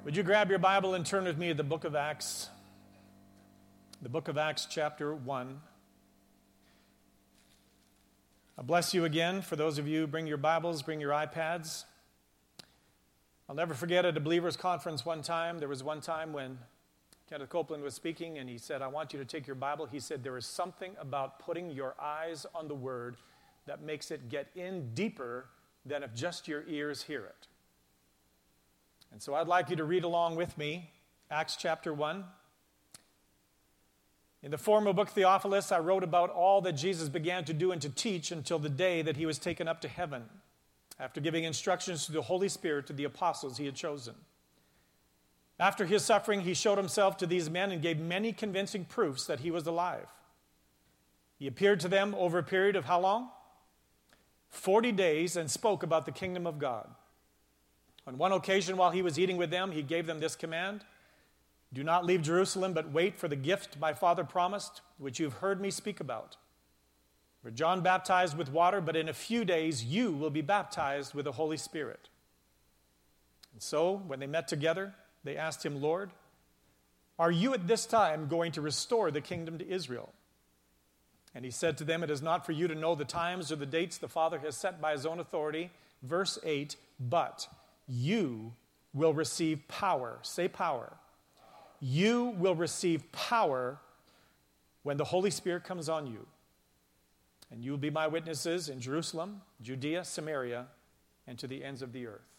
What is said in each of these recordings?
Would you grab your Bible and turn with me to the book of Acts? The book of Acts, chapter 1. I bless you again. For those of you, bring your Bibles, bring your iPads. I'll never forget at a Believers Conference one time, there was one time when Kenneth Copeland was speaking and he said, I want you to take your Bible. He said, there is something about putting your eyes on the Word that makes it get in deeper than if just your ears hear it. And so I'd like you to read along with me, Acts chapter 1. In the former book Theophilus, I wrote about all that Jesus began to do and to teach until the day that he was taken up to heaven, after giving instructions to the Holy Spirit to the apostles he had chosen. After his suffering, he showed himself to these men and gave many convincing proofs that he was alive. He appeared to them over a period of how long? 40 days, and spoke about the kingdom of God. On one occasion, while he was eating with them, he gave them this command: do not leave Jerusalem, but wait for the gift my Father promised, which you've heard me speak about. For John baptized with water, but in a few days you will be baptized with the Holy Spirit. And so, when they met together, they asked him, Lord, are you at this time going to restore the kingdom to Israel? And he said to them, it is not for you to know the times or the dates the Father has set by his own authority. Verse 8, but you will receive power. Say power. You will receive power when the Holy Spirit comes on you. And you will be my witnesses in Jerusalem, Judea, Samaria, and to the ends of the earth.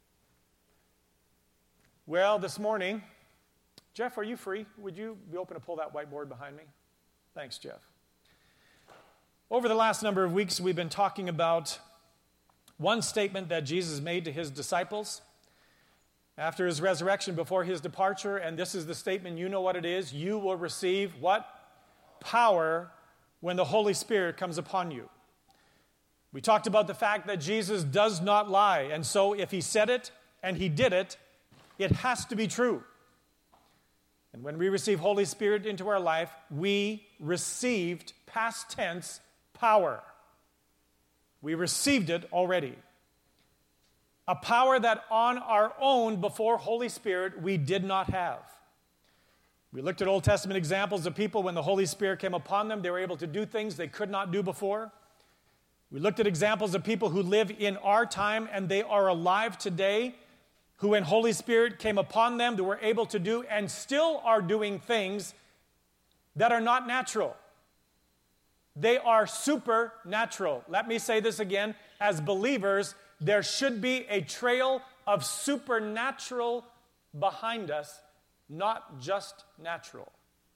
Well, this morning, Jeff, are you free? Would you be open to pull that whiteboard behind me? Thanks, Jeff. Over the last number of weeks, we've been talking about one statement that Jesus made to his disciples after his resurrection, before his departure, and this is the statement, you know what it is. You will receive what? Power when the Holy Spirit comes upon you. We talked about the fact that Jesus does not lie, and so if he said it and he did it, it has to be true. And when we receive Holy Spirit into our life, we received, past tense, power. We received it already. A power that on our own, before Holy Spirit, we did not have. We looked at Old Testament examples of people when the Holy Spirit came upon them, they were able to do things they could not do before. We looked at examples of people who live in our time and they are alive today, who when Holy Spirit came upon them, they were able to do and still are doing things that are not natural. They are supernatural. Let me say this again. As believers, there should be a trail of supernatural behind us, not just natural.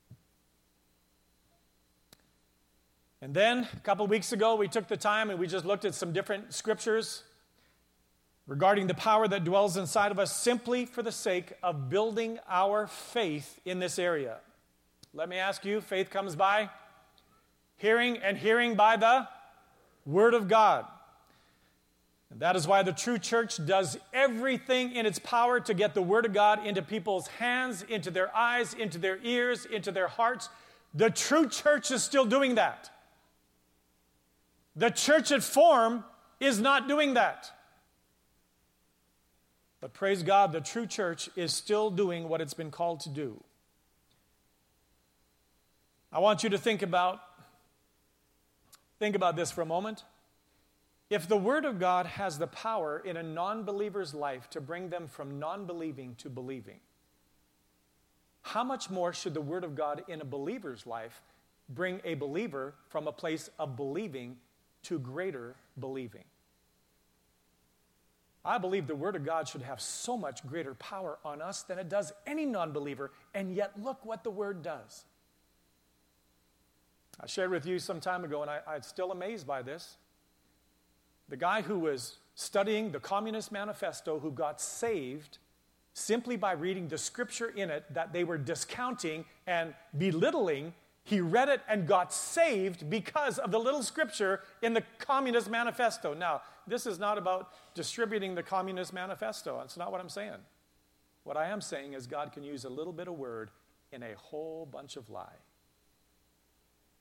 And then, a couple weeks ago, we took the time and we just looked at some different scriptures regarding the power that dwells inside of us simply for the sake of building our faith in this area. Let me ask you, faith comes by hearing, and hearing by the Word of God. And that is why the true church does everything in its power to get the Word of God into people's hands, into their eyes, into their ears, into their hearts. The true church is still doing that. The church at form is not doing that. But praise God, the true church is still doing what it's been called to do. I want you to think about this for a moment. If the Word of God has the power in a non-believer's life to bring them from non-believing to believing, how much more should the Word of God in a believer's life bring a believer from a place of believing to greater believing? I believe the Word of God should have so much greater power on us than it does any non-believer, and yet look what the Word does. I shared with you some time ago, and I'm still amazed by this. The guy who was studying the Communist Manifesto, who got saved simply by reading the scripture in it that they were discounting and belittling, he read it and got saved because of the little scripture in the Communist Manifesto. Now, this is not about distributing the Communist Manifesto. That's not what I'm saying. What I am saying is God can use a little bit of word in a whole bunch of lie.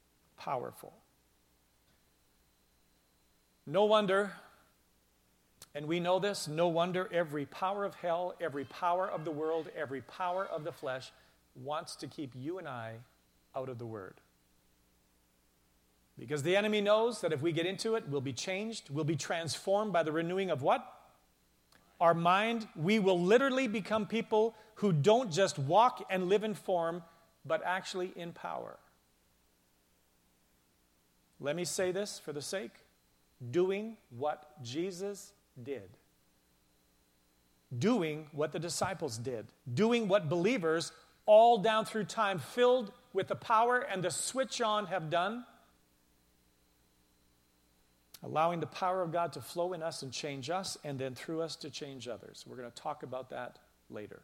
Powerful. No wonder And we know this, no wonder every power of hell, every power of the world, every power of the flesh wants to keep you and I out of the Word. Because the enemy knows that if we get into it, we'll be changed, we'll be transformed by the renewing of what? Our mind. We will literally become people who don't just walk and live in form, but actually in power. Let me say this for the sake. Doing what Jesus did. Doing what the disciples did. Doing what believers all down through time filled with the power and the switch on have done. Allowing the power of God to flow in us and change us, and then through us to change others. We're going to talk about that later.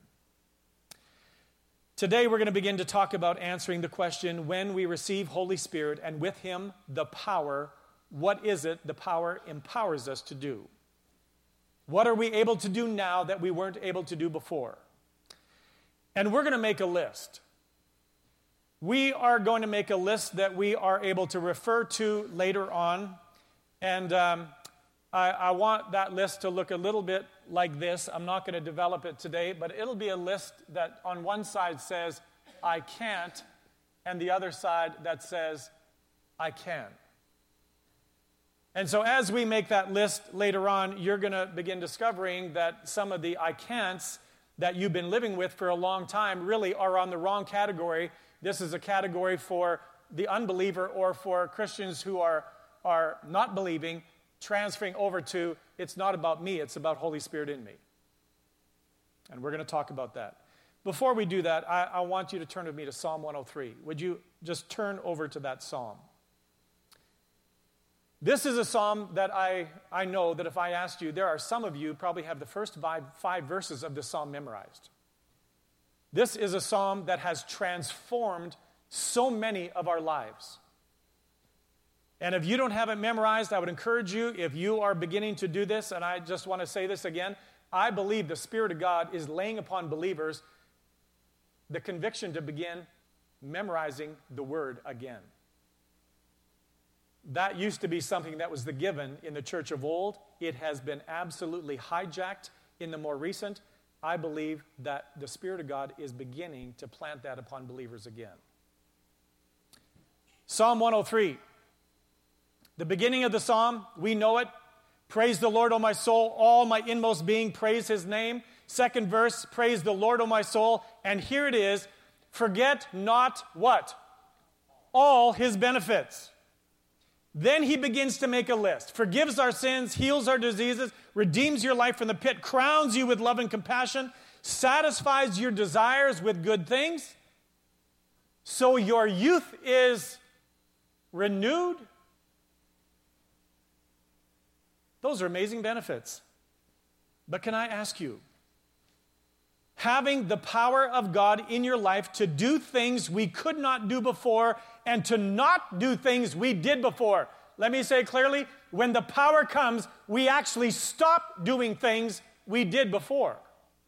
Today we're going to begin to talk about answering the question, when we receive Holy Spirit and with Him the power, what is it the power empowers us to do? What are we able to do now that we weren't able to do before? And we're going to make a list. We are going to make a list that we are able to refer to later on. And I want that list to look a little bit like this. I'm not going to develop it today, but it'll be a list that on one side says, I can't, and the other side that says, I can. And so as we make that list later on, you're going to begin discovering that some of the I can'ts that you've been living with for a long time really are on the wrong category. This is a category for the unbeliever or for Christians who are not believing, transferring over to, it's not about me, it's about Holy Spirit in me. And we're going to talk about that. Before we do that, I want you to turn with me to Psalm 103. Would you just turn over to that psalm? This is a psalm that I know that if I asked you, there are some of you probably have the first five verses of this psalm memorized. This is a psalm that has transformed so many of our lives. And if you don't have it memorized, I would encourage you, if you are beginning to do this, and I just want to say this again, I believe the Spirit of God is laying upon believers the conviction to begin memorizing the Word again. That used to be something that was the given in the church of old. It has been absolutely hijacked in the more recent. I believe that the Spirit of God is beginning to plant that upon believers again. Psalm 103. The beginning of the psalm, we know it. Praise the Lord, O my soul, all my inmost being, praise His name. Second verse, praise the Lord, O my soul. And here it is, forget not what? All His benefits. Then he begins to make a list. Forgives our sins, heals our diseases, redeems your life from the pit, crowns you with love and compassion, satisfies your desires with good things. So your youth is renewed. Those are amazing benefits. But can I ask you, having the power of God in your life to do things we could not do before and to not do things we did before. Let me say clearly, when the power comes, we actually stop doing things we did before.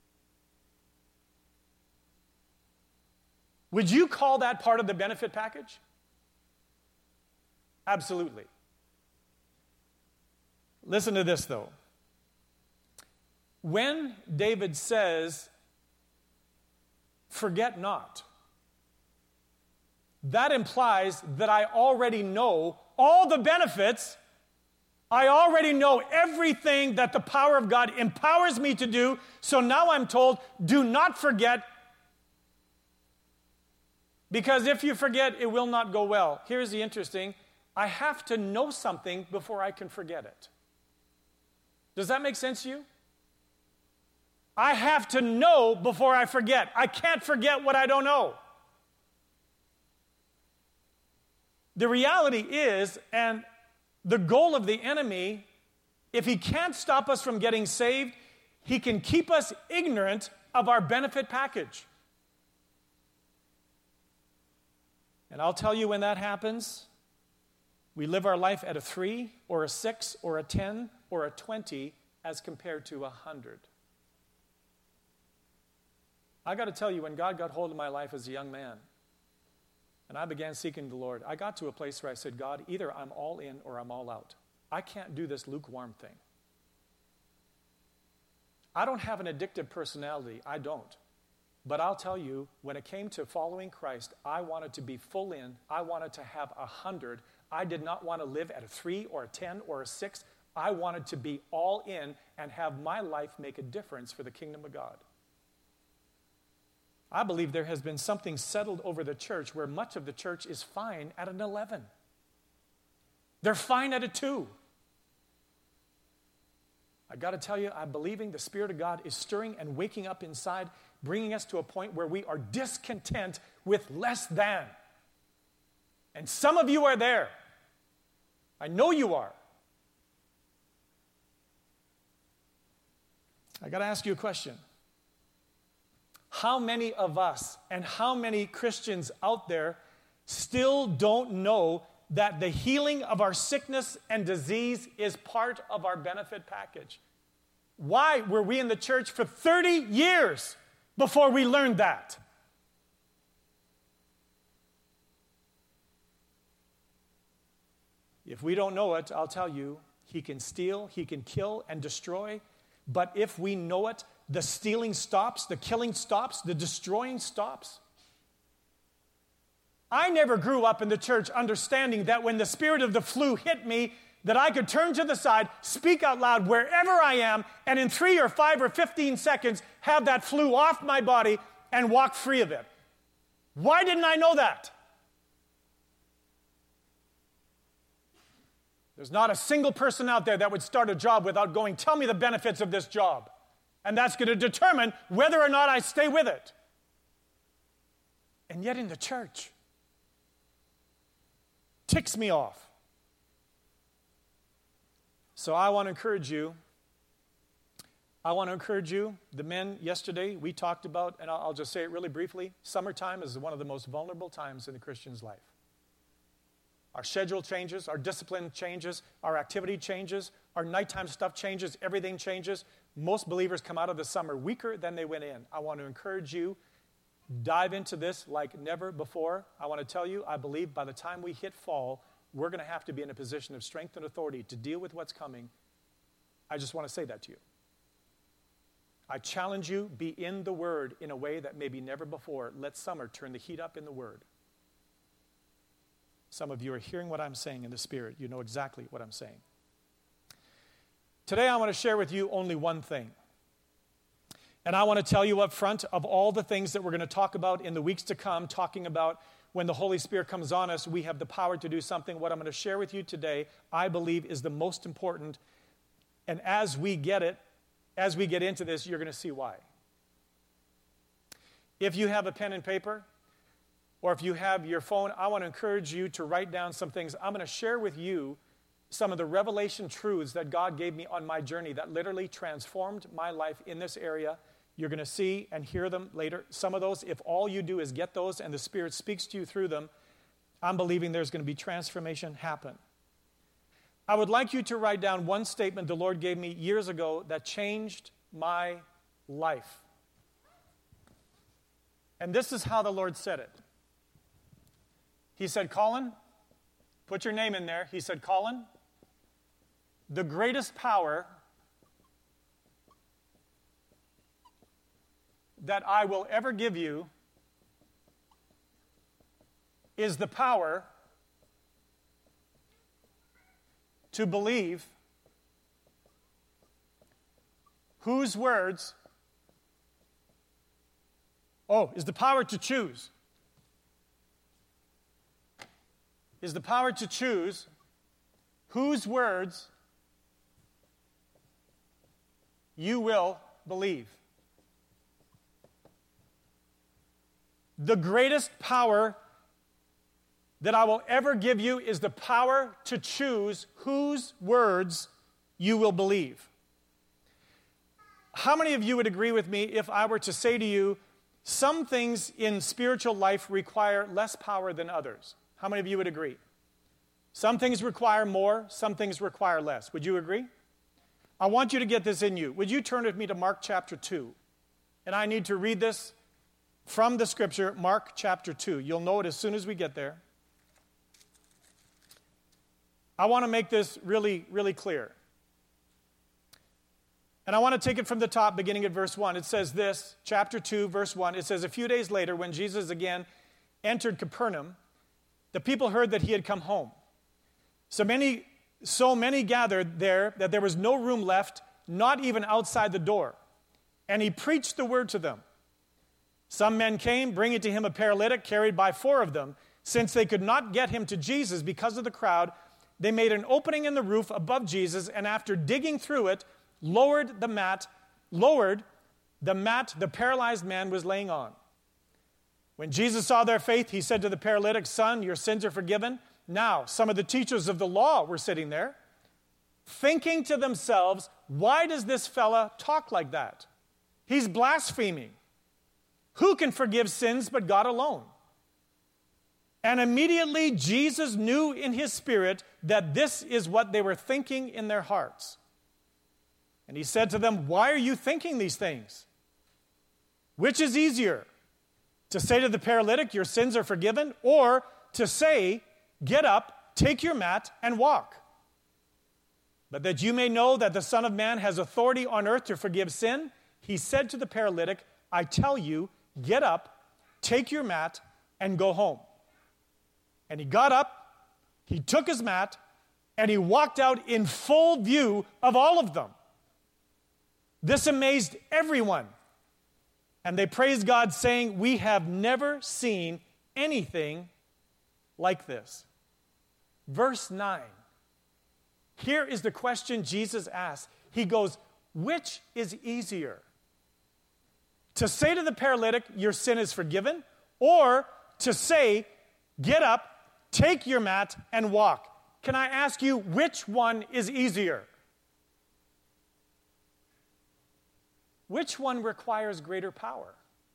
Would you call that part of the benefit package? Absolutely. Listen to this, though. When David says, forget not, that implies that I already know all the benefits. I already know everything that the power of God empowers me to do. So now I'm told, do not forget, because if you forget, it will not go well. Here's the interesting, I have to know something before I can forget it. Does that make sense to you? I have to know before I forget. I can't forget what I don't know. The reality is, and the goal of the enemy, if he can't stop us from getting saved, he can keep us ignorant of our benefit package. And I'll tell you when that happens, we live our life at a 3 or a 6 or a 10 or a 20 as compared to 100. I got to tell you, when God got hold of my life as a young man, and I began seeking the Lord, I got to a place where I said, God, either I'm all in or I'm all out. I can't do this lukewarm thing. I don't have an addictive personality. I don't. But I'll tell you, when it came to following Christ, I wanted to be full in. I wanted to have 100. I did not want to live at a 3 or a 10 or a 6. I wanted to be all in and have my life make a difference for the kingdom of God. I believe there has been something settled over the church where much of the church is fine at an 11. They're fine at a 2. I got to tell you, I'm believing the Spirit of God is stirring and waking up inside, bringing us to a point where we are discontent with less than. And some of you are there. I know you are. I got to ask you a question. How many of us and how many Christians out there still don't know that the healing of our sickness and disease is part of our benefit package? Why were we in the church for 30 years before we learned that? If we don't know it, I'll tell you, he can steal, he can kill and destroy. But if we know it, the stealing stops, the killing stops, the destroying stops. I never grew up in the church understanding that when the spirit of the flu hit me, that I could turn to the side, speak out loud wherever I am, and in 3 or 5 or 15 seconds have that flu off my body and walk free of it. Why didn't I know that? There's not a single person out there that would start a job without going, tell me the benefits of this job. And that's going to determine whether or not I stay with it. And yet in the church, ticks me off. So I want to encourage you. The men yesterday, we talked about, and I'll just say it really briefly, summertime is one of the most vulnerable times in the Christian's life. Our schedule changes, our discipline changes, our activity changes, our nighttime stuff changes, everything changes. Most believers come out of the summer weaker than they went in. I want to encourage you, dive into this like never before. I want to tell you, I believe by the time we hit fall, we're going to have to be in a position of strength and authority to deal with what's coming. I just want to say that to you. I challenge you, be in the Word in a way that maybe never before. Let summer turn the heat up in the Word. Some of you are hearing what I'm saying in the Spirit. You know exactly what I'm saying. Today I want to share with you only one thing. And I want to tell you up front of all the things that we're going to talk about in the weeks to come, talking about when the Holy Spirit comes on us, we have the power to do something. What I'm going to share with you today, I believe, is the most important. And as we get into this, you're going to see why. If you have a pen and paper, or if you have your phone, I want to encourage you to write down some things. I'm going to share with you some of the revelation truths that God gave me on my journey that literally transformed my life in this area. You're going to see and hear them later. Some of those, if all you do is get those and the Spirit speaks to you through them, I'm believing there's going to be transformation happen. I would like you to write down one statement the Lord gave me years ago that changed my life. And this is how the Lord said it. He said, Colin, put your name in there. He said, Colin, the greatest power that I will ever give you is the power to believe whose words, is the power to choose. Is the power to choose whose words you will believe. The greatest power that I will ever give you is the power to choose whose words you will believe. How many of you would agree with me if I were to say to you, some things in spiritual life require less power than others? How many of you would agree? Some things require more, some things require less. Would you agree? I want you to get this in you. Would you turn with me to Mark chapter 2? And I need to read this from the scripture, Mark chapter 2. You'll know it as soon as we get there. I want to make this really, really clear. And I want to take it from the top, beginning at verse 1. It says this, chapter 2, verse 1. It says, a few days later, when Jesus again entered Capernaum, the people heard that he had come home. So many gathered there that there was no room left, not even outside the door. And he preached the word to them. Some men came, bringing to him a paralytic carried by 4 of them. Since they could not get him to Jesus because of the crowd, they made an opening in the roof above Jesus, and after digging through it, lowered the mat the paralyzed man was laying on. When Jesus saw their faith, he said to the paralytic, "Son, your sins are forgiven." Now, some of the teachers of the law were sitting there, thinking to themselves, why does this fella talk like that? He's blaspheming. Who can forgive sins but God alone? And immediately Jesus knew in his spirit that this is what they were thinking in their hearts. And he said to them, why are you thinking these things? Which is easier, to say to the paralytic, your sins are forgiven, or to say, get up, take your mat, and walk? But that you may know that the Son of Man has authority on earth to forgive sin, he said to the paralytic, I tell you, get up, take your mat, and go home. And he got up, he took his mat, and he walked out in full view of all of them. This amazed everyone. And they praised God, saying, we have never seen anything like this. Verse 9. Here is the question Jesus asked. He goes, which is easier? To say to the paralytic, your sin is forgiven, or to say, get up, take your mat, and walk? Can I ask you, which one is easier? Which one requires greater power?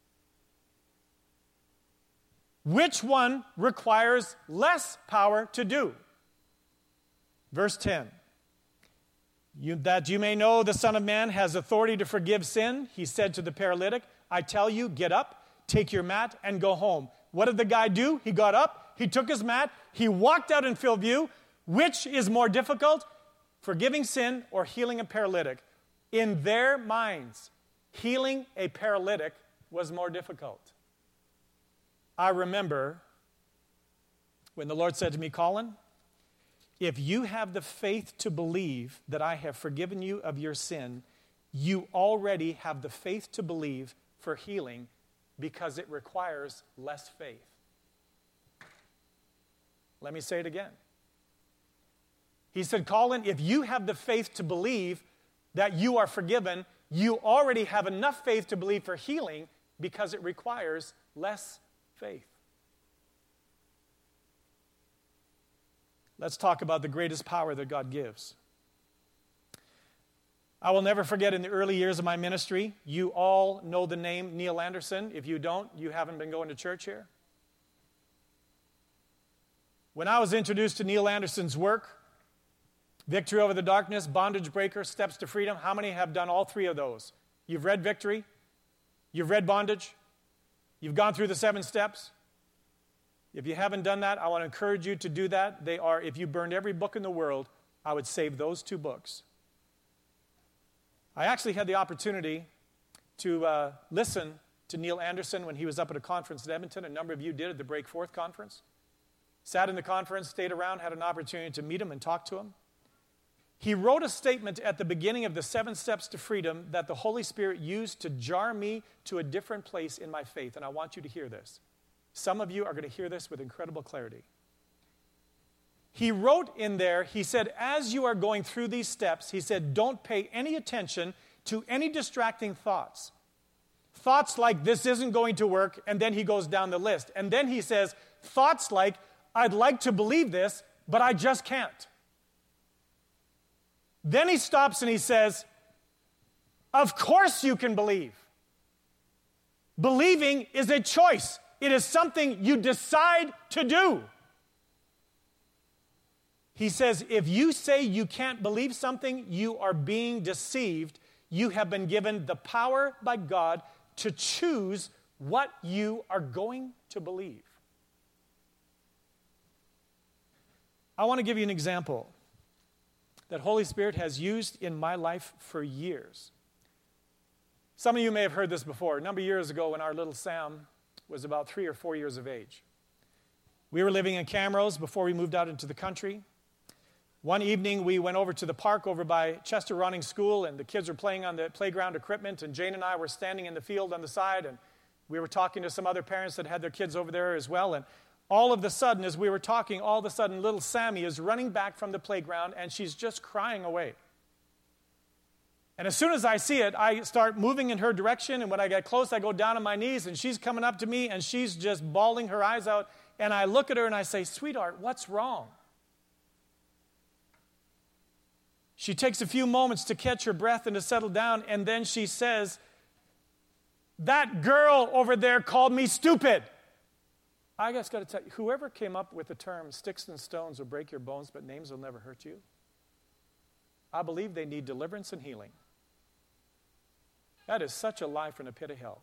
Which one requires less power to do? Verse 10. That you may know the Son of Man has authority to forgive sin, he said to the paralytic, I tell you, get up, take your mat, and go home. What did the guy do? He got up, he took his mat, he walked out in full view. Which is more difficult? Forgiving sin or healing a paralytic? In their minds, healing a paralytic was more difficult. I remember when the Lord said to me, Colin, if you have the faith to believe that I have forgiven you of your sin, you already have the faith to believe for healing because it requires less faith. Let me say it again. He said, Colin, if you have the faith to believe that you are forgiven, you already have enough faith to believe for healing because it requires less faith. Let's talk about the greatest power that God gives. I will never forget in the early years of my ministry, you all know the name Neil Anderson. If you don't, you haven't been going to church here. When I was introduced to Neil Anderson's work, Victory Over the Darkness, Bondage Breaker, Steps to Freedom, how many have done all 3 of those? You've read Victory, you've read Bondage, you've gone through the 7 steps. If you haven't done that, I want to encourage you to do that. They are, if you burned every book in the world, I would save those 2 books. I actually had the opportunity to listen to Neil Anderson when he was up at a conference in Edmonton. A number of you did at the Break Forth conference. Sat in the conference, stayed around, had an opportunity to meet him and talk to him. He wrote a statement at the beginning of the 7 Steps to Freedom that the Holy Spirit used to jar me to a different place in my faith, and I want you to hear this. Some of you are going to hear this with incredible clarity. He wrote in there, he said, as you are going through these steps, he said, don't pay any attention to any distracting thoughts. Thoughts like, this isn't going to work, and then he goes down the list. And then he says, thoughts like, I'd like to believe this, but I just can't. Then he stops and he says, of course you can believe. Believing is a choice. It is something you decide to do. He says, if you say you can't believe something, you are being deceived. You have been given the power by God to choose what you are going to believe. I want to give you an example that Holy Spirit has used in my life for years. Some of you may have heard this before. A number of years ago when our little Sam was about 3 or 4 years of age. We were living in Camrose before we moved out into the country. One evening, we went over to the park over by Chester Running School, and the kids were playing on the playground equipment, and Jane and I were standing in the field on the side, and we were talking to some other parents that had their kids over there as well, and all of a sudden, as we were talking, all of a sudden, little Sammy is running back from the playground, and she's just crying away. And as soon as I see it, I start moving in her direction, and when I get close, I go down on my knees, and she's coming up to me, and she's just bawling her eyes out, and I look at her and I say, "Sweetheart, what's wrong?" She takes a few moments to catch her breath and to settle down, and then she says, "That girl over there called me stupid." I just got to tell you, whoever came up with the term "sticks and stones will break your bones, but names will never hurt you," I believe they need deliverance and healing. That is such a lie from the pit of hell.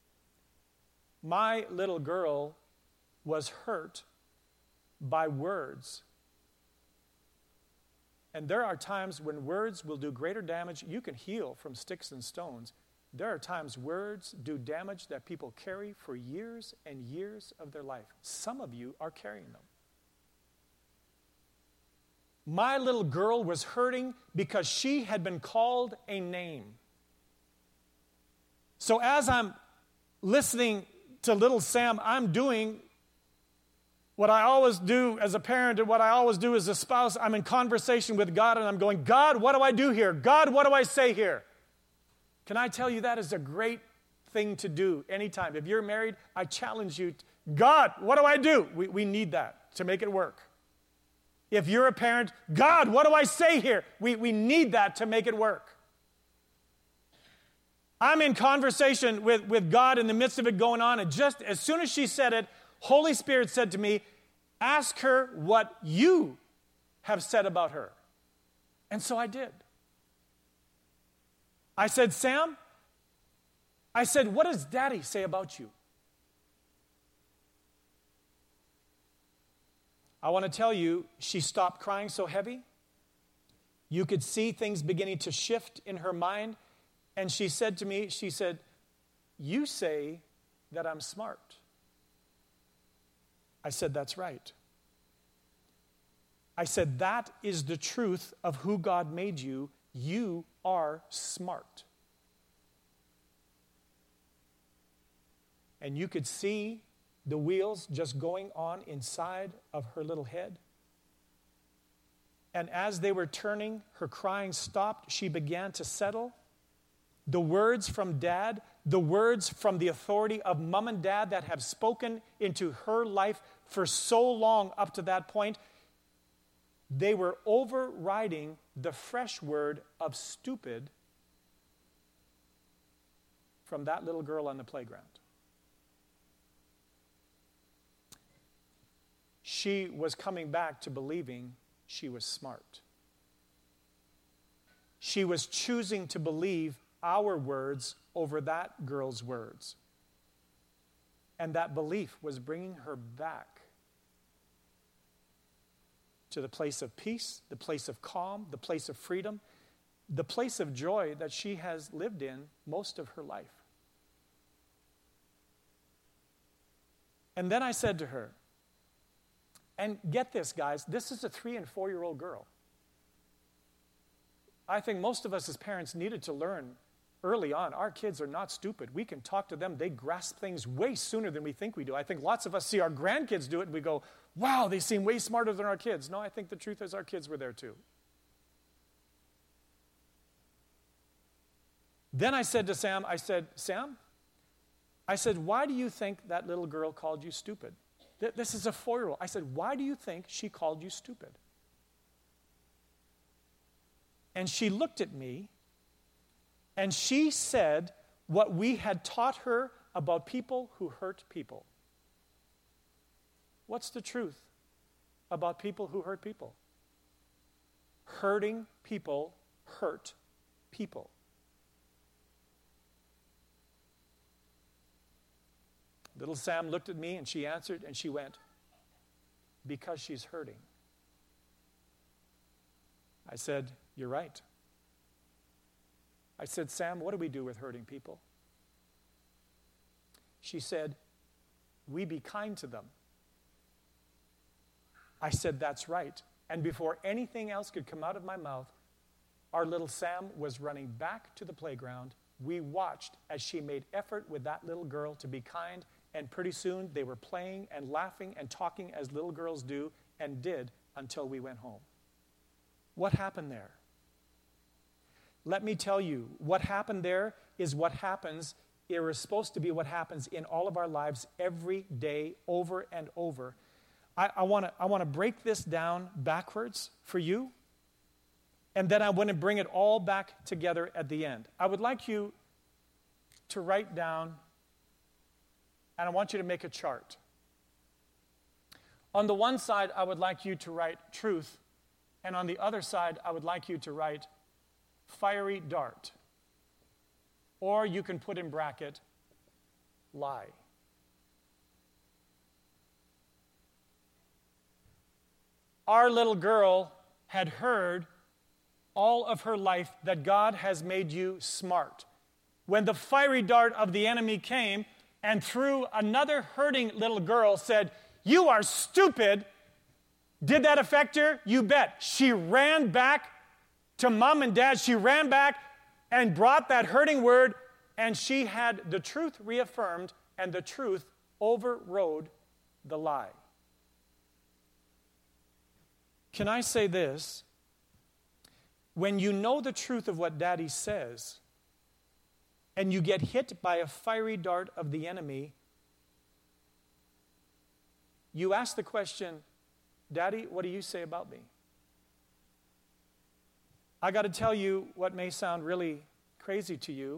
My little girl was hurt by words. And there are times when words will do greater damage. You can heal from sticks and stones. There are times words do damage that people carry for years and years of their life. Some of you are carrying them. My little girl was hurting because she had been called a name. So as I'm listening to little Sam, I'm doing what I always do as a parent and what I always do as a spouse. I'm in conversation with God and I'm going, "God, what do I do here? God, what do I say here?" Can I tell you that is a great thing to do anytime. If you're married, I challenge you, "God, what do I do?" We need that to make it work. If you're a parent, "God, what do I say here?" We need that to make it work. I'm in conversation with God in the midst of it going on, and just as soon as she said it, Holy Spirit said to me, "Ask her what you have said about her." And so I did. I said, "Sam," I said, "what does Daddy say about you?" I want to tell you, she stopped crying so heavy. You could see things beginning to shift in her mind. And she said to me, she said, "You say that I'm smart." I said, "That's right." I said, "That is the truth of who God made you. You are smart." And you could see the wheels just going on inside of her little head. And as they were turning, her crying stopped. She began to settle. The words from Dad, the words from the authority of Mom and Dad that have spoken into her life for so long up to that point, they were overriding the fresh word of stupid from that little girl on the playground. She was coming back to believing she was smart. She was choosing to believe our words over that girl's words. And that belief was bringing her back to the place of peace, the place of calm, the place of freedom, the place of joy that she has lived in most of her life. And then I said to her, and get this, guys, this is a 3- and 4-year-old girl. I think most of us as parents needed to learn early on, our kids are not stupid. We can talk to them. They grasp things way sooner than we think we do. I think lots of us see our grandkids do it and we go, "Wow, they seem way smarter than our kids." No, I think the truth is our kids were there too. Then I said to Sam, I said, "Sam," I said, "why do you think that little girl called you stupid?" This is a 4-year-old. I said, "Why do you think she called you stupid?" And she looked at me and she said what we had taught her about people who hurt people. What's the truth about people who hurt people? Hurting people hurt people. Little Sam looked at me and she answered and she went, "Because she's hurting." I said, "You're right." I said, "Sam, what do we do with hurting people?" She said, "We be kind to them." I said, "That's right." And before anything else could come out of my mouth, our little Sam was running back to the playground. We watched as she made effort with that little girl to be kind, and pretty soon they were playing and laughing and talking as little girls do and did until we went home. What happened there? Let me tell you, what happened there is what happens. It was supposed to be what happens in all of our lives every day, over and over. I want to break this down backwards for you, and then I want to bring it all back together at the end. I would like you to write down, and I want you to make a chart. On the one side, I would like you to write truth, and on the other side, I would like you to write fiery dart. Or you can put in bracket, lie. Our little girl had heard all of her life that God has made you smart. When the fiery dart of the enemy came and through another hurting little girl said, "You are stupid," did that affect her? You bet. She ran back to mom and dad. She ran back and brought that hurting word, and she had the truth reaffirmed, and the truth overrode the lie. Can I say this? When you know the truth of what Daddy says, and you get hit by a fiery dart of the enemy, you ask the question, "Daddy, what do you say about me?" I got to tell you what may sound really crazy to you.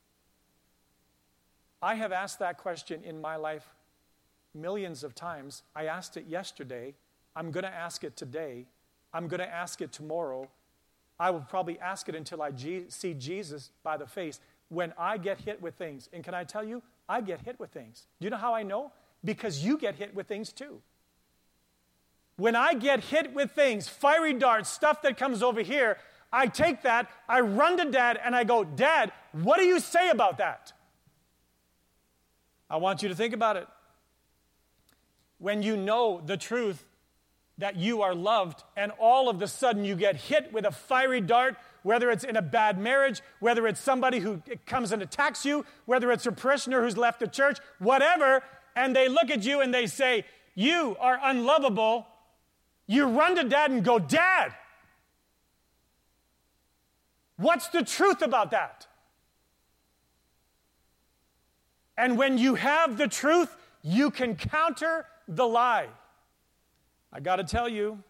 I have asked that question in my life millions of times. I asked it yesterday. I'm going to ask it today. I'm going to ask it tomorrow. I will probably ask it until I see Jesus by the face. When I get hit with things, and can I tell you, I get hit with things. Do you know how I know? Because you get hit with things too. When I get hit with things, fiery darts, stuff that comes over here, I take that, I run to Dad, and I go, "Dad, what do you say about that?" I want you to think about it. When you know the truth that you are loved, and all of a sudden you get hit with a fiery dart, whether it's in a bad marriage, whether it's somebody who comes and attacks you, whether it's a parishioner who's left the church, whatever, and they look at you and they say, "You are unlovable," you run to Dad and go, "Dad, what's the truth about that?" And when you have the truth, you can counter the lie. I got to tell you,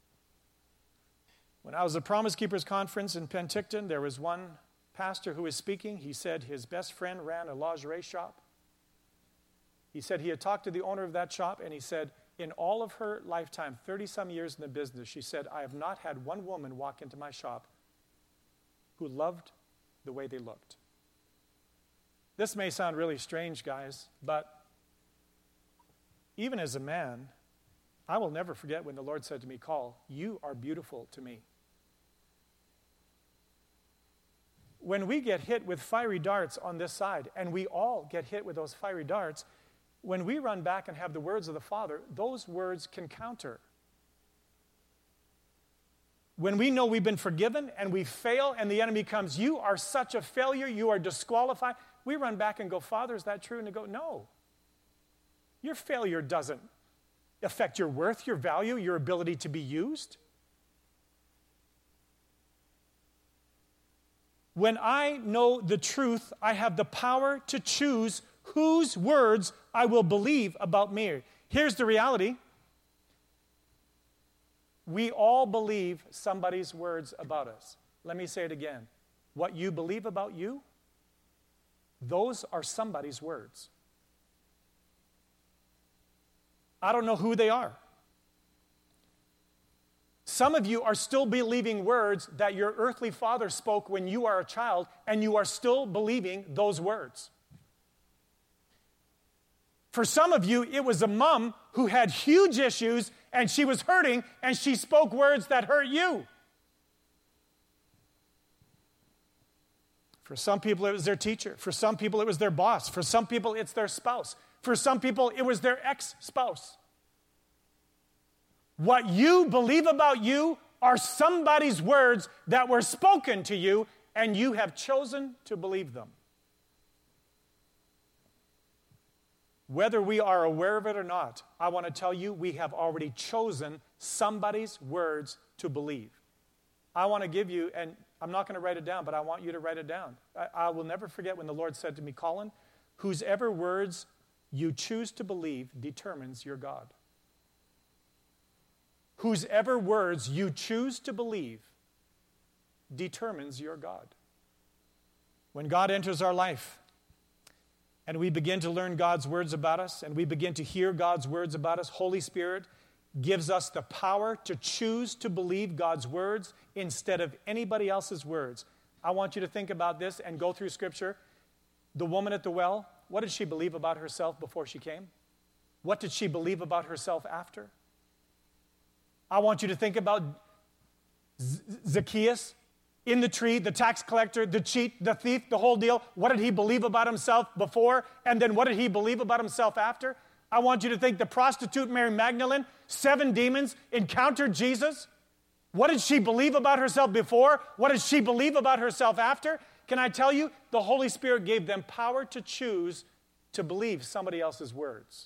when I was at Promise Keepers Conference in Penticton, there was one pastor who was speaking. He said his best friend ran a lingerie shop. He said he had talked to the owner of that shop, and he said, in all of her lifetime, 30-some years in the business, she said, "I have not had one woman walk into my shop who loved the way they looked." This may sound really strange, guys, but even as a man, I will never forget when the Lord said to me, "Call, you are beautiful to me." When we get hit with fiery darts on this side, and we all get hit with those fiery darts, when we run back and have the words of the Father, those words can counter. When we know we've been forgiven and we fail and the enemy comes, "You are such a failure, you are disqualified," we run back and go, "Father, is that true?" And they go, "No. Your failure doesn't affect your worth, your value, your ability to be used." When I know the truth, I have the power to choose whose words I will believe about me. Here's the reality. We all believe somebody's words about us. Let me say it again. What you believe about you, those are somebody's words. I don't know who they are. Some of you are still believing words that your earthly father spoke when you are a child, and you are still believing those words. For some of you, it was a mom who had huge issues, and she was hurting, and she spoke words that hurt you. For some people, it was their teacher. For some people, it was their boss. For some people, it's their spouse. For some people, it was their ex-spouse. What you believe about you are somebody's words that were spoken to you, and you have chosen to believe them. Whether we are aware of it or not, I want to tell you, we have already chosen somebody's words to believe. I want to give you, and I'm not going to write it down, but I want you to write it down. I will never forget when the Lord said to me, Colin, whosever words you choose to believe determines your God. Whosever words you choose to believe determines your God. When God enters our life and we begin to learn God's words about us and we begin to hear God's words about us, Holy Spirit gives us the power to choose to believe God's words instead of anybody else's words. I want you to think about this and go through Scripture. The woman at the well, what did she believe about herself before she came? What did she believe about herself after? I want you to think about Zacchaeus in the tree, the tax collector, the cheat, the thief, the whole deal. What did he believe about himself before? And then what did he believe about himself after? I want you to think the prostitute Mary Magdalene, 7 demons, encountered Jesus. What did she believe about herself before? What did she believe about herself after? Can I tell you, the Holy Spirit gave them power to choose to believe somebody else's words.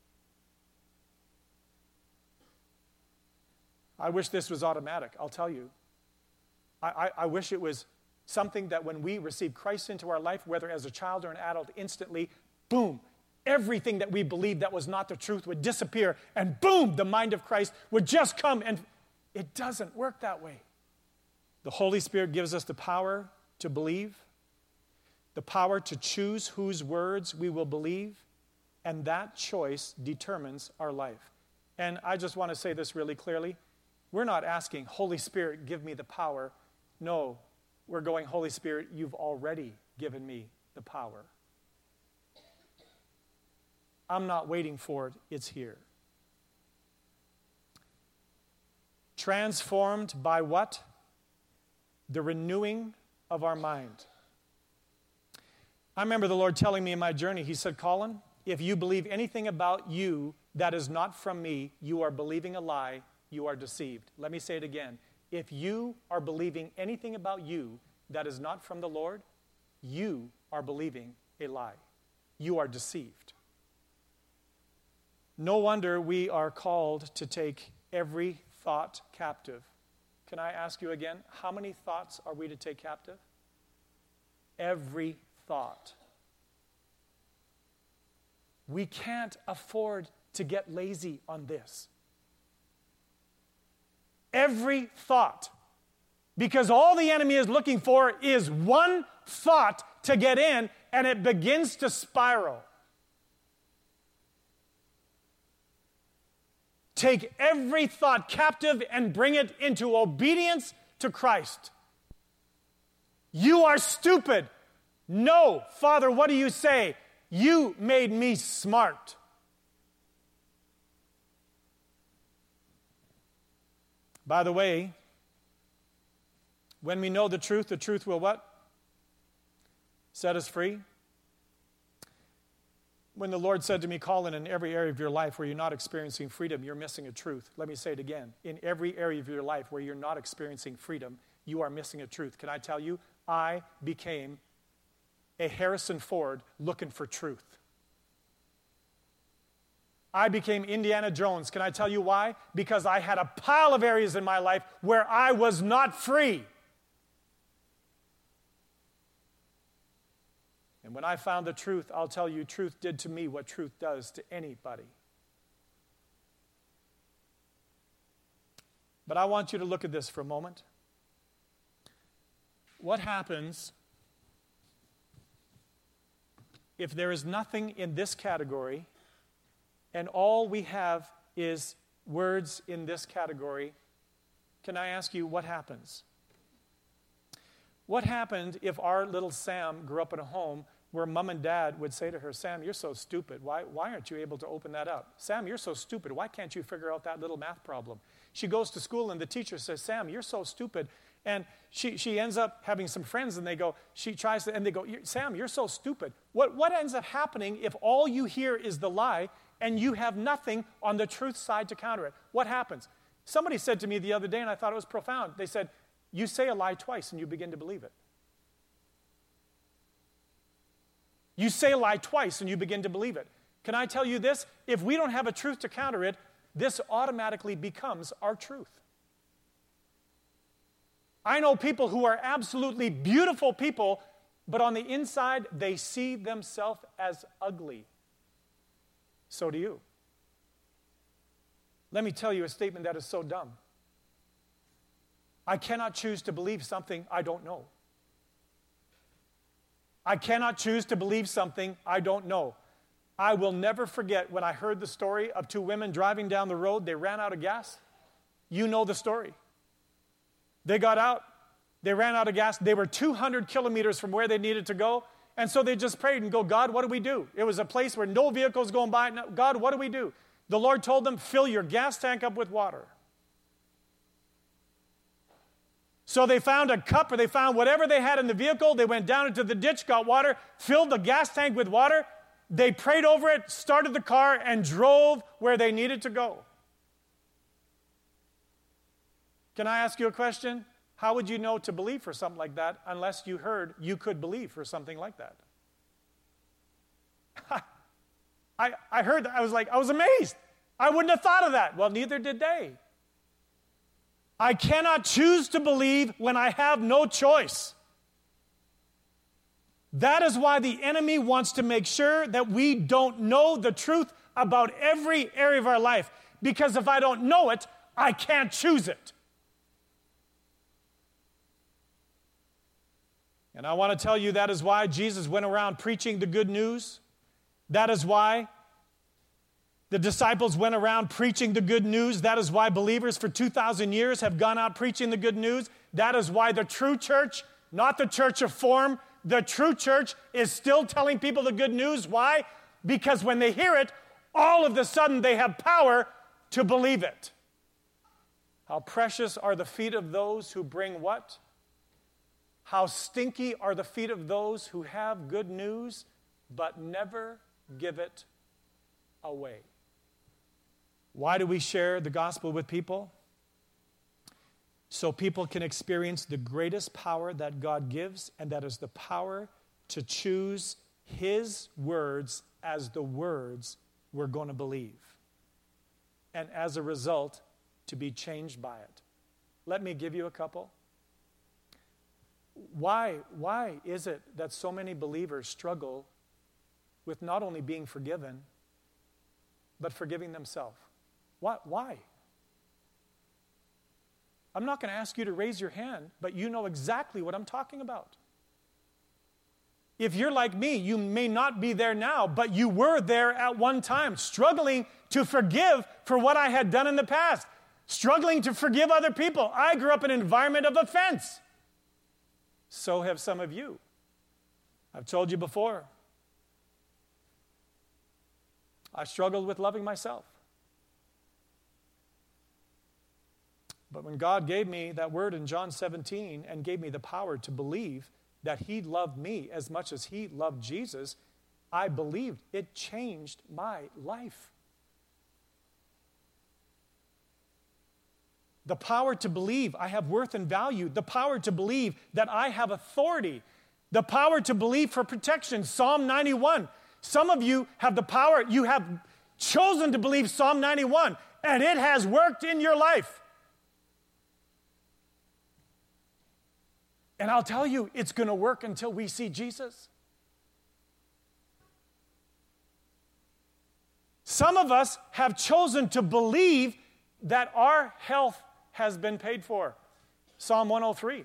I wish this was automatic, I'll tell you. I wish it was something that when we receive Christ into our life, whether as a child or an adult, instantly, boom, everything that we believed that was not the truth would disappear, and boom, the mind of Christ would just come, and it doesn't work that way. The Holy Spirit gives us the power to believe, the power to choose whose words we will believe, and that choice determines our life. And I just want to say this really clearly. We're not asking, Holy Spirit, give me the power. No, we're going, Holy Spirit, you've already given me the power. I'm not waiting for it, it's here. Transformed by what? The renewing of our mind. I remember the Lord telling me in my journey, He said, Colin, if you believe anything about you that is not from me, you are believing a lie, you are deceived. Let me say it again. If you are believing anything about you that is not from the Lord, you are believing a lie. You are deceived. No wonder we are called to take every thought captive. Can I ask you again, how many thoughts are we to take captive? Every thought. We can't afford to get lazy on this. Every thought. Because all the enemy is looking for is one thought to get in, and it begins to spiral. Take every thought captive and bring it into obedience to Christ. You are stupid. No, Father, what do you say? You made me smart. By the way, when we know the truth will what? Set us free. When the Lord said to me, Colin, in every area of your life where you're not experiencing freedom, you're missing a truth. Let me say it again. In every area of your life where you're not experiencing freedom, you are missing a truth. Can I tell you, I became a Harrison Ford looking for truth. I became Indiana Jones. Can I tell you why? Because I had a pile of areas in my life where I was not free. And when I found the truth, I'll tell you, truth did to me what truth does to anybody. But I want you to look at this for a moment. What happens if there is nothing in this category and all we have is words in this category? Can I ask you what happens? What happened if our little Sam grew up in a home where mom and dad would say to her, Sam, you're so stupid. Why aren't you able to open that up? Sam, you're so stupid. Why can't you figure out that little math problem? She goes to school and the teacher says, Sam, you're so stupid. And she ends up having some friends, and they go, and they go, Sam, you're so stupid. What ends up happening if all you hear is the lie and you have nothing on the truth side to counter it? What happens? Somebody said to me the other day, and I thought it was profound. They said, you say a lie twice and you begin to believe it. You say a lie twice and you begin to believe it. Can I tell you this? If we don't have a truth to counter it, this automatically becomes our truth. I know people who are absolutely beautiful people, but on the inside, they see themselves as ugly. So do you. Let me tell you a statement that is so dumb. I cannot choose to believe something I don't know. I cannot choose to believe something I don't know. I will never forget when I heard the story of two women driving down the road. They ran out of gas. You know the story. They got out. They ran out of gas. They were 200 kilometers from where they needed to go. And so they just prayed and go, God, what do we do? It was a place where no vehicles going by. God, what do we do? The Lord told them, fill your gas tank up with water. So they found a cup, or they found whatever they had in the vehicle. They went down into the ditch, got water, filled the gas tank with water. They prayed over it, started the car, and drove where they needed to go. Can I ask you a question? How would you know to believe for something like that unless you heard you could believe for something like that? I heard that. I was amazed. I wouldn't have thought of that. Well, neither did they. I cannot choose to believe when I have no choice. That is why the enemy wants to make sure that we don't know the truth about every area of our life. Because if I don't know it, I can't choose it. And I want to tell you that is why Jesus went around preaching the good news. That is why the disciples went around preaching the good news. That is why believers for 2,000 years have gone out preaching the good news. That is why the true church, not the church of form, the true church is still telling people the good news. Why? Because when they hear it, all of a sudden they have power to believe it. How precious are the feet of those who bring what? How stinky are the feet of those who have good news, but never give it away. Why do we share the gospel with people? So people can experience the greatest power that God gives, and that is the power to choose His words as the words we're going to believe. And as a result, to be changed by it. Let me give you a couple. Why is it that so many believers struggle with not only being forgiven, but forgiving themselves? Why? I'm not going to ask you to raise your hand, but you know exactly what I'm talking about. If you're like me, you may not be there now, but you were there at one time, struggling to forgive for what I had done in the past, struggling to forgive other people. I grew up in an environment of offense. So have some of you. I've told you before. I struggled with loving myself. But when God gave me that word in John 17 and gave me the power to believe that He loved me as much as He loved Jesus, I believed. It changed my life. The power to believe I have worth and value. The power to believe that I have authority. The power to believe for protection. Psalm 91. Some of you have the power. You have chosen to believe Psalm 91, and it has worked in your life. And I'll tell you, it's going to work until we see Jesus. Some of us have chosen to believe that our health has been paid for. Psalm 103.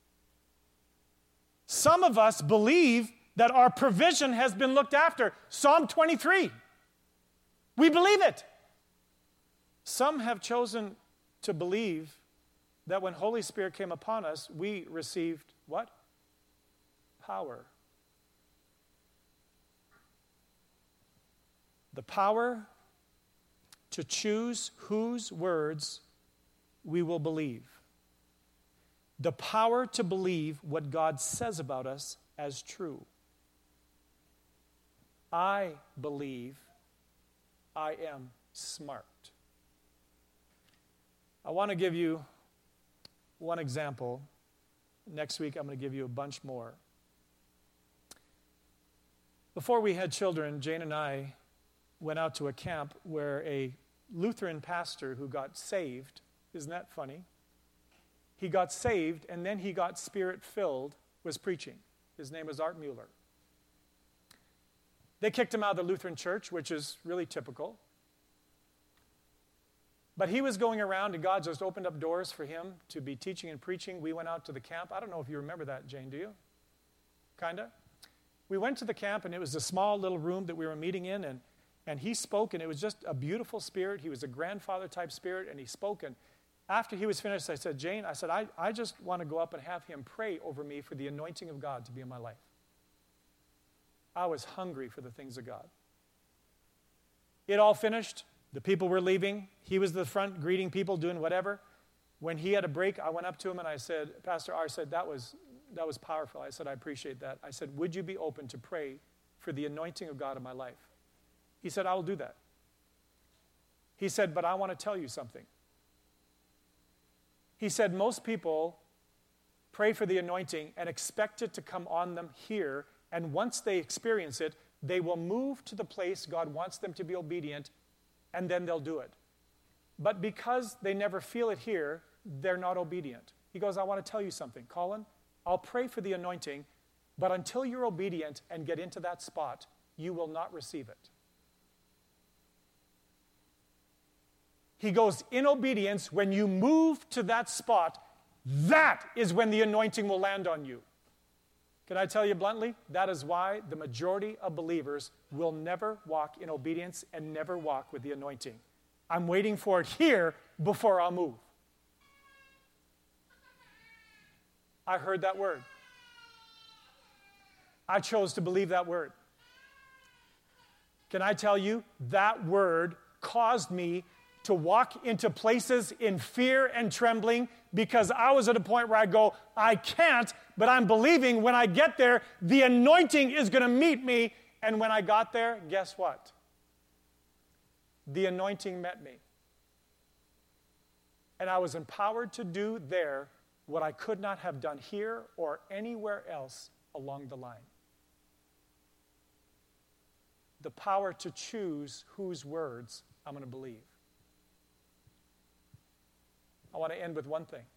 Some of us believe that our provision has been looked after. Psalm 23. We believe it. Some have chosen to believe that when Holy Spirit came upon us, we received what? Power. The power to choose whose words we will believe. the power to believe what God says about us as true. I believe I am smart. I want to give you one example. Next week, I'm going to give you a bunch more. Before we had children, Jane and I went out to a camp where a Lutheran pastor who got saved, isn't that funny? He got saved, and then he got Spirit-filled, was preaching. His name was Art Mueller. They kicked him out of the Lutheran church, which is really typical. But he was going around, and God just opened up doors for him to be teaching and preaching. We went out to the camp. I don't know if you remember that, Jane, do you? Kinda? We went to the camp, and it was a small little room that we were meeting in, and he spoke, and it was just a beautiful spirit. He was a grandfather-type spirit, and he spoke. And after he was finished, I said, Jane, I just want to go up and have him pray over me for the anointing of God to be in my life. I was hungry for the things of God. It all finished. The people were leaving. He was at the front greeting people, doing whatever. When he had a break, I went up to him and I said, Pastor R said, that was powerful. I said, I appreciate that. I said, would you be open to pray for the anointing of God in my life? He said, I will do that. He said, but I want to tell you something. He said, most people pray for the anointing and expect it to come on them here, and once they experience it, they will move to the place God wants them to be obedient, and then they'll do it. But because they never feel it here, they're not obedient. He goes, I want to tell you something. Colin, I'll pray for the anointing, but until you're obedient and get into that spot, you will not receive it. He goes, in obedience, when you move to that spot, that is when the anointing will land on you. Can I tell you bluntly? That is why the majority of believers will never walk in obedience and never walk with the anointing. I'm waiting for it here before I'll move. I heard that word. I chose to believe that word. Can I tell you, that word caused me to walk into places in fear and trembling, because I was at a point where I go, I can't, but I'm believing when I get there, the anointing is going to meet me. And when I got there, guess what? The anointing met me. And I was empowered to do there what I could not have done here or anywhere else along the line. The power to choose whose words I'm going to believe. I want to end with one thing.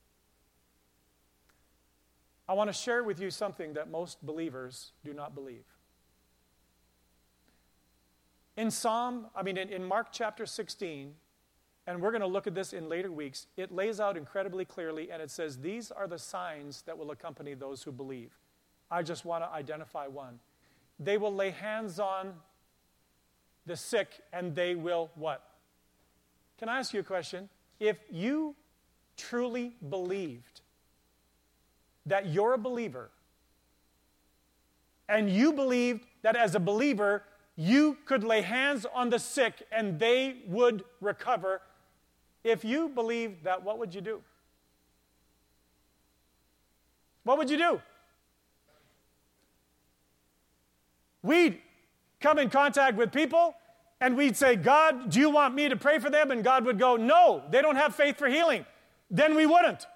I want to share with you something that most believers do not believe. In Mark chapter 16, and we're going to look at this in later weeks, it lays out incredibly clearly, and it says, these are the signs that will accompany those who believe. I just want to identify one. They will lay hands on the sick, and they will what? Can I ask you a question? If you truly believed that you're a believer, and you believed that as a believer, you could lay hands on the sick and they would recover, if you believed that, what would you do? What would you do? We'd come in contact with people, and we'd say, God, do you want me to pray for them? And God would go, no, they don't have faith for healing. Then we wouldn't.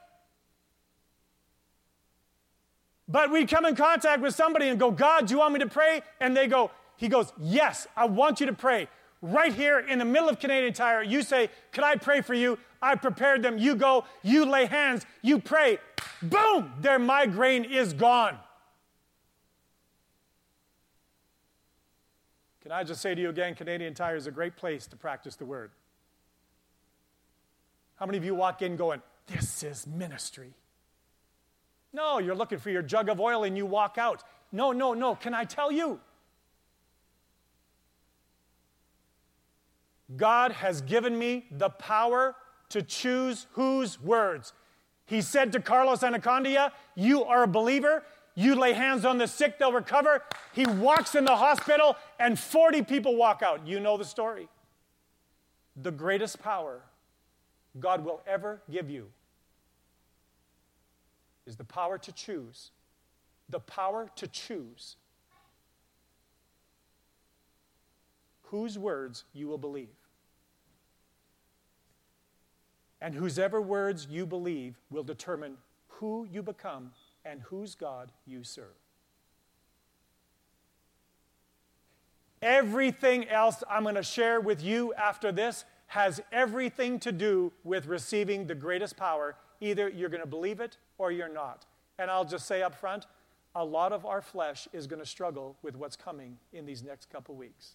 But we'd come in contact with somebody and go, God, do you want me to pray? And he goes, yes, I want you to pray. Right here in the middle of Canadian Tire, you say, could I pray for you? I prepared them. You go, you lay hands, you pray. Boom, their migraine is gone. Can I just say to you again, Canadian Tire is a great place to practice the word. How many of you walk in going, this is ministry? No, you're looking for your jug of oil and you walk out. No. Can I tell you? God has given me the power to choose whose words. He said to Carlos Anacondia, you are a believer. You lay hands on the sick, they'll recover. He walks in the hospital and 40 people walk out. You know the story. The greatest power God will ever give you is the power to choose. The power to choose whose words you will believe. And whosever words you believe will determine who you become and whose God you serve. Everything else I'm going to share with you after this has everything to do with receiving the greatest power. Either you're going to believe it or you're not. And I'll just say up front, a lot of our flesh is going to struggle with what's coming in these next couple weeks.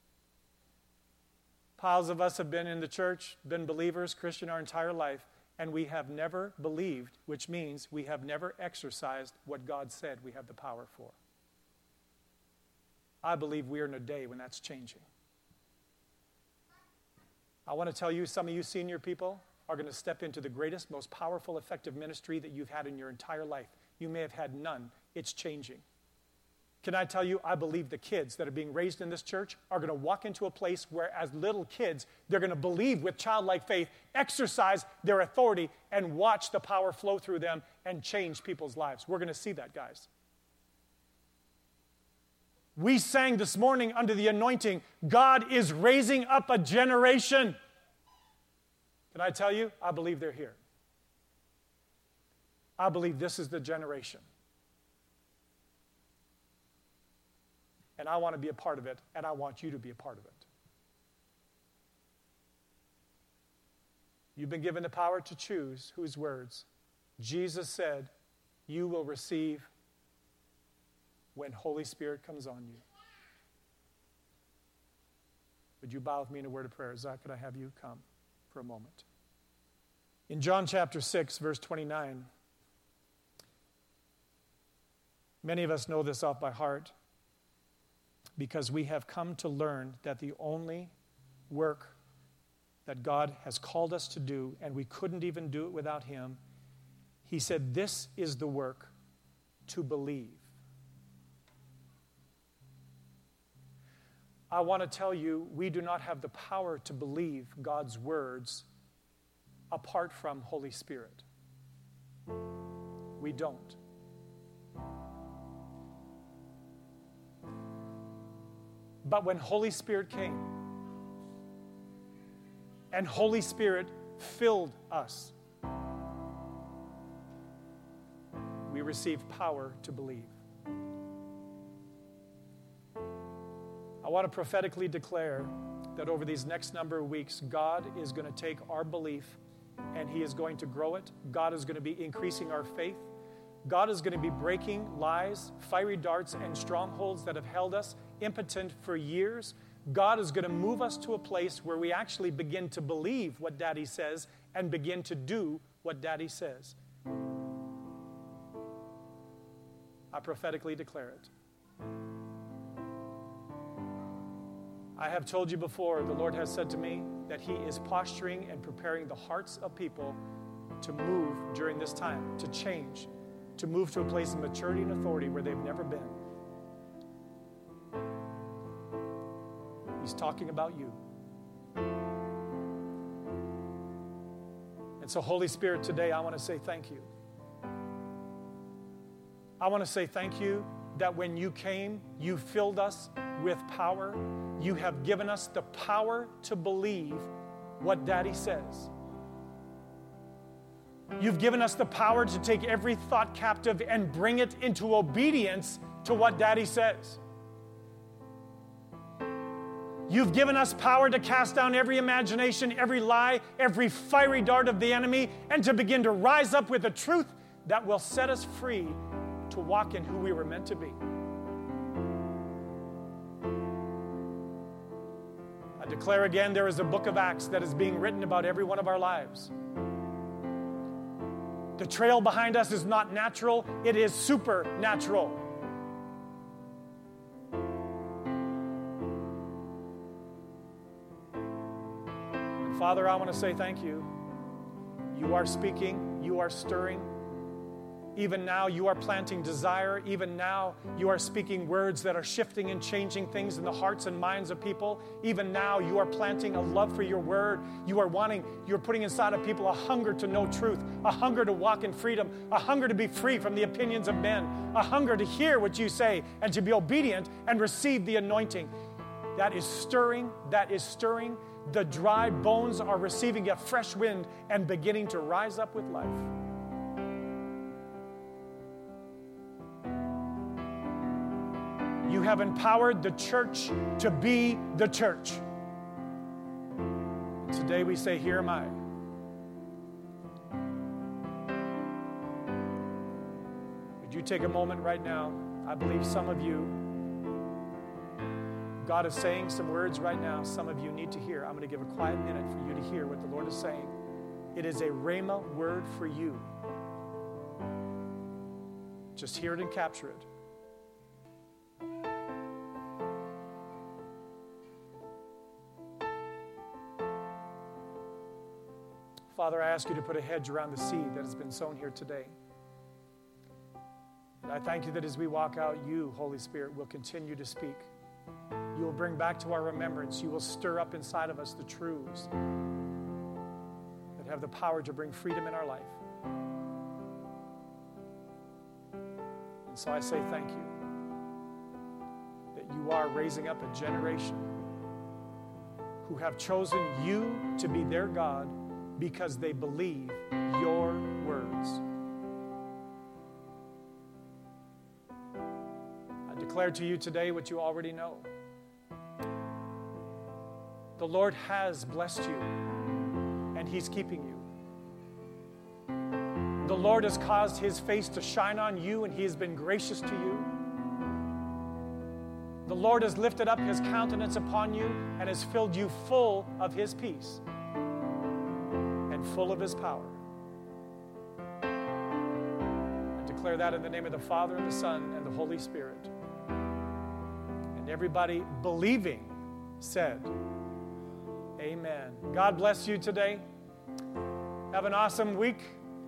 Piles of us have been in the church, been believers, Christian our entire life, and we have never believed, which means we have never exercised what God said we have the power for. I believe we are in a day when that's changing. I want to tell you, some of you senior people are going to step into the greatest, most powerful, effective ministry that you've had in your entire life. You may have had none. It's changing. Can I tell you, I believe the kids that are being raised in this church are going to walk into a place where as little kids, they're going to believe with childlike faith, exercise their authority, and watch the power flow through them and change people's lives. We're going to see that, guys. We sang this morning under the anointing, God is raising up a generation. Can I tell you, I believe they're here. I believe this is the generation. And I want to be a part of it, and I want you to be a part of it. You've been given the power to choose whose words Jesus said you will receive when Holy Spirit comes on you. Would you bow with me in a word of prayer? Zach, could I have you come for a moment? In John chapter 6, verse 29, many of us know this off by heart because we have come to learn that the only work that God has called us to do, and we couldn't even do it without Him, He said, this is the work, to believe. I want to tell you, we do not have the power to believe God's words apart from Holy Spirit. We don't. But when Holy Spirit came, and Holy Spirit filled us, we received power to believe. I want to prophetically declare that over these next number of weeks, God is going to take our belief and He is going to grow it. God is going to be increasing our faith. God is going to be breaking lies, fiery darts, and strongholds that have held us impotent for years. God is going to move us to a place where we actually begin to believe what Daddy says and begin to do what Daddy says. I prophetically declare it. I have told you before, the Lord has said to me that He is posturing and preparing the hearts of people to move during this time, to change, to move to a place of maturity and authority where they've never been. He's talking about you. And so, Holy Spirit, today I want to say thank you. I want to say thank you that when you came, you filled us with power. You have given us the power to believe what Daddy says. You've given us the power to take every thought captive and bring it into obedience to what Daddy says. You've given us power to cast down every imagination, every lie, every fiery dart of the enemy, and to begin to rise up with a truth that will set us free to walk in who we were meant to be. I declare again, there is a book of Acts that is being written about every one of our lives. The trail behind us is not natural, it is supernatural. And Father, I want to say thank you. You are speaking, you are stirring. Even now, you are planting desire. Even now, you are speaking words that are shifting and changing things in the hearts and minds of people. Even now, you are planting a love for your word. You're putting inside of people a hunger to know truth, a hunger to walk in freedom, a hunger to be free from the opinions of men, a hunger to hear what you say and to be obedient and receive the anointing. That is stirring. That is stirring. The dry bones are receiving a fresh wind and beginning to rise up with life. You have empowered the church to be the church. Today we say, here am I. Would you take a moment right now? I believe some of you, God is saying some words right now some of you need to hear. I'm going to give a quiet minute for you to hear what the Lord is saying. It is a rhema word for you. Just hear it and capture it. Father, I ask you to put a hedge around the seed that has been sown here today. And I thank you that as we walk out, you, Holy Spirit, will continue to speak. You will bring back to our remembrance. You will stir up inside of us the truths that have the power to bring freedom in our life. And so I say thank you that you are raising up a generation who have chosen you to be their God because they believe your words. I declare to you today what you already know. The Lord has blessed you, and He's keeping you. The Lord has caused His face to shine on you, and He has been gracious to you. The Lord has lifted up His countenance upon you and has filled you full of His peace and full of His power. I declare that in the name of the Father, and the Son, and the Holy Spirit. And everybody believing said, Amen. God bless you today. Have an awesome week.